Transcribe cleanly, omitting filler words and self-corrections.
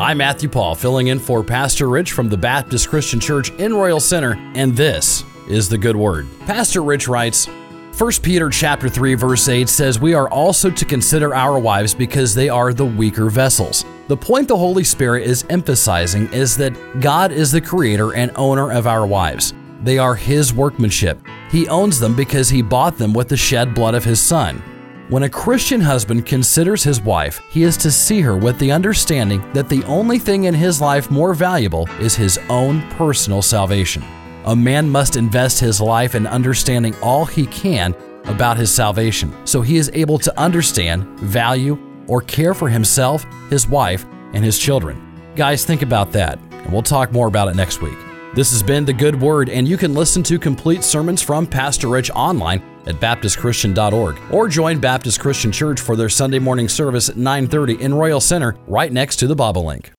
I'm Matthew Paul, filling in for Pastor Rich from the Baptist Christian Church in Royal Center, and this is the Good Word. Pastor Rich writes, 1 Peter chapter 3, verse 8 says, "We are also to consider our wives because they are the weaker vessels." The point the Holy Spirit is emphasizing is that God is the creator and owner of our wives. They are His workmanship. He owns them because He bought them with the shed blood of His Son. When a Christian husband considers his wife, he is to see her with the understanding that the only thing in his life more valuable is his own personal salvation. A man must invest his life in understanding all he can about his salvation, so he is able to understand, value, or care for himself, his wife, and his children. Guys, think about that, and we'll talk more about it next week. This has been The Good Word, and you can listen to complete sermons from Pastor Rich online at baptistchristian.org, or join Baptist Christian Church for their Sunday morning service at 9:30 in Royal Center, right next to the Bobolink.